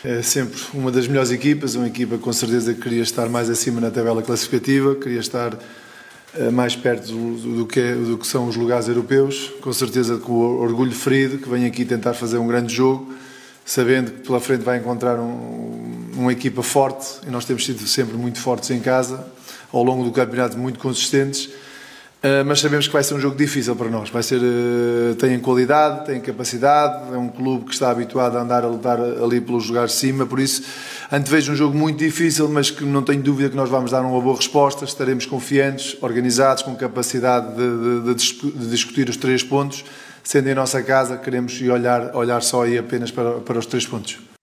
É sempre uma das melhores equipas, uma equipa com certeza que queria estar mais acima na tabela classificativa, queria estar mais perto do que são os lugares europeus, com certeza com o orgulho ferido, que vem aqui tentar fazer um grande jogo, sabendo que pela frente vai encontrar uma equipa forte, e nós temos sido sempre muito fortes em casa, ao longo do campeonato muito consistentes, mas sabemos que vai ser um jogo difícil para nós. Tem qualidade, tem capacidade, é um clube que está habituado a andar a lutar ali pelos lugares de cima, por isso antevejo um jogo muito difícil, mas que não tenho dúvida que nós vamos dar uma boa resposta, estaremos confiantes, organizados, com capacidade de discutir os 3 pontos, sendo em nossa casa, queremos olhar só e apenas para os 3 pontos.